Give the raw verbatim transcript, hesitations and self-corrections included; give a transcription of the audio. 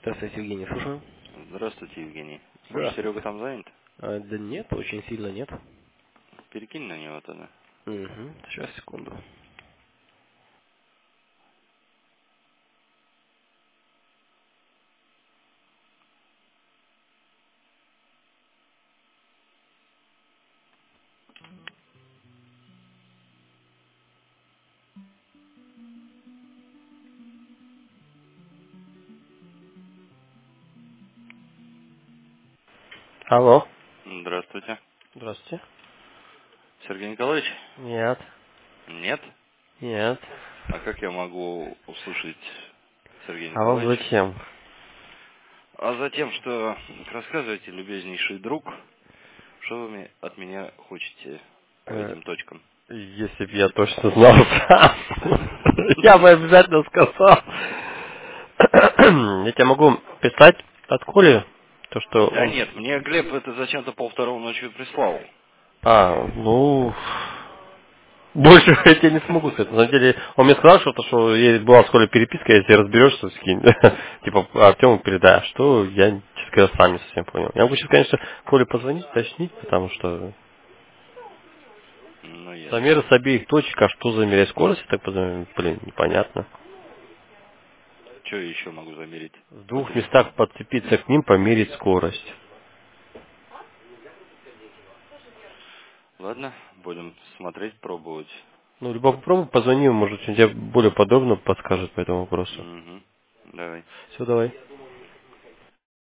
Здравствуйте, Евгений, слушаю. Здравствуйте, Евгений. Может, Здравствуйте. Серега там занят? А, да нет, очень сильно нет. Перекинь на него тогда. Угу. Сейчас, секунду. Алло. Здравствуйте. Здравствуйте. Сергей Николаевич? Нет. Нет? Нет. А как я могу услышать Сергея А вам Николаевича? зачем? А затем, что рассказывайте, любезнейший друг, что вы мне- от меня хотите по Э, этим точкам. Если бы я точно знал сам, я бы обязательно сказал. Я тебе могу писать от Коли, то, что Да он... нет, мне Глеб это зачем-то полвторого ночью прислал. А, ну... Больше я тебе не смогу сказать. На самом деле, он мне сказал, что, то, что ей была в школе переписка, если разберешься, скинь. Типа, Артему передай. А что, я, честно говоря, сам не совсем понял. Я могу сейчас, конечно, Коле позвонить, уточнить, потому что Ну, ясно. замеры с обеих точек, а что замерять скорость, я так понимаю, блин, непонятно. Что я еще могу замерить В по двух местах телефону? подцепиться к ним, померить скорость. Ладно, будем смотреть, пробовать. Ну, либо попробуй, позвони, может, он тебе более подробно подскажет по этому вопросу. Угу. Давай. Все, давай.